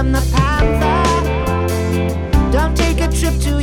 I'm the panther. Don't take a trip to